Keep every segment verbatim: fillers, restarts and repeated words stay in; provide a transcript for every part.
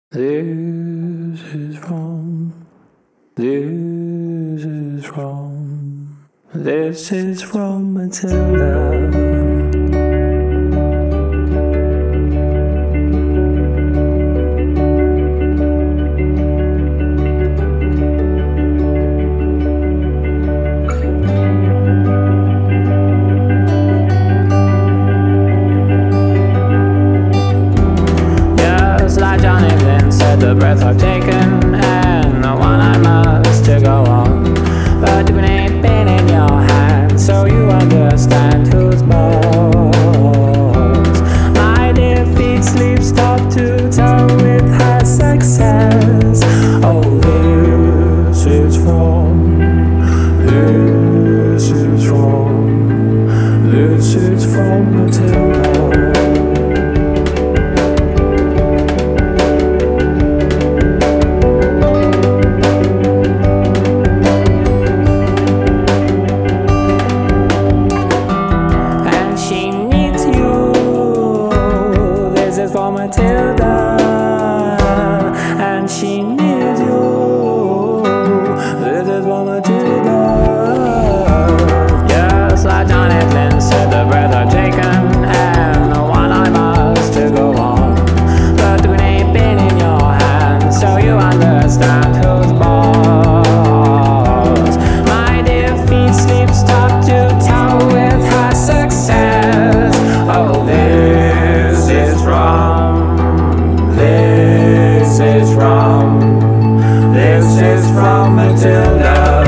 This is from, this is from, this is from Matilda. The breath I've taken and the one I must to go on. But you ain't been in your hand, so you understand who's boss. My defeat sleeps top to toe with her success. Oh, this is from, this is from, this is from Matilda. For Matilda, and she needs you. This is for Matilda. Yes, like Johnny Flynn said, the breath I've taken and the one I must to go on. But it ain't been in your hands, so you understand who's boss. My defeat sleeps top to toe with her success. Oh, this is from. This is from, this is from Matilda.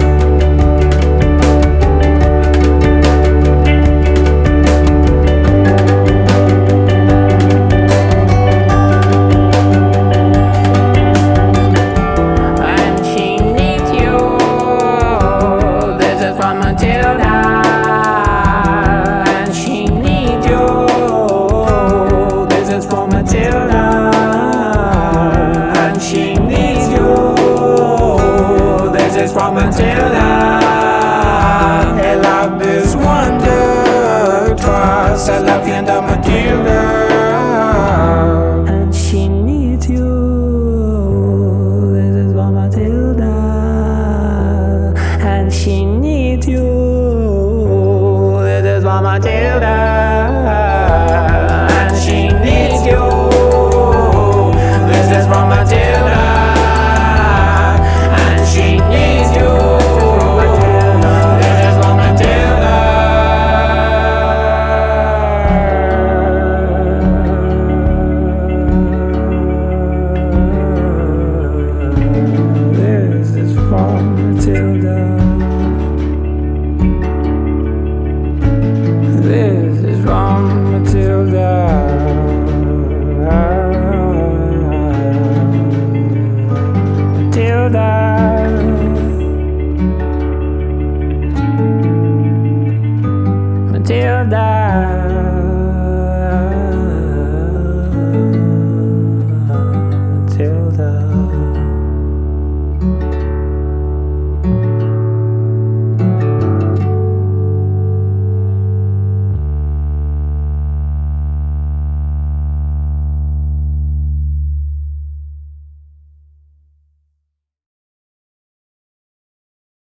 And she needs you. This is from Matilda. And she needs you. This is from Matilda. She needs you. This is from Matilda. Hey, love this wonder, trust, I love you, and Matilda. And she needs you. This is from Matilda. And she needs you. This is from Matilda. And she needs you. This is from Matilda, and she needs you. This is from Matilda. This is from Matilda. This is from Matilda. Matilda.